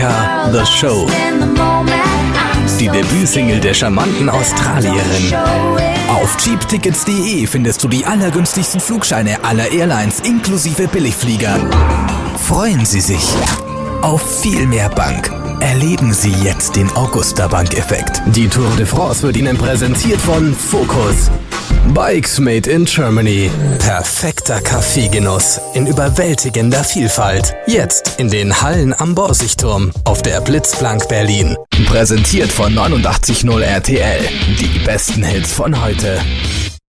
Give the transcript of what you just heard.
Africa, The Show. Die Debütsingle der charmanten Australierin. Auf cheaptickets.de findest du die allergünstigsten Flugscheine aller Airlines inklusive Billigfliegern. Freuen Sie sich auf viel mehr Bank. Erleben Sie jetzt den Augusta-Bank-Effekt. Die Tour de France wird Ihnen präsentiert von Focus. Bikes made in Germany. Perfekter Kaffeegenuss in überwältigender Vielfalt. Jetzt in den Hallen am Borsigturm auf der Blitzplank Berlin. Präsentiert von 89.0 RTL. Die besten Hits von heute.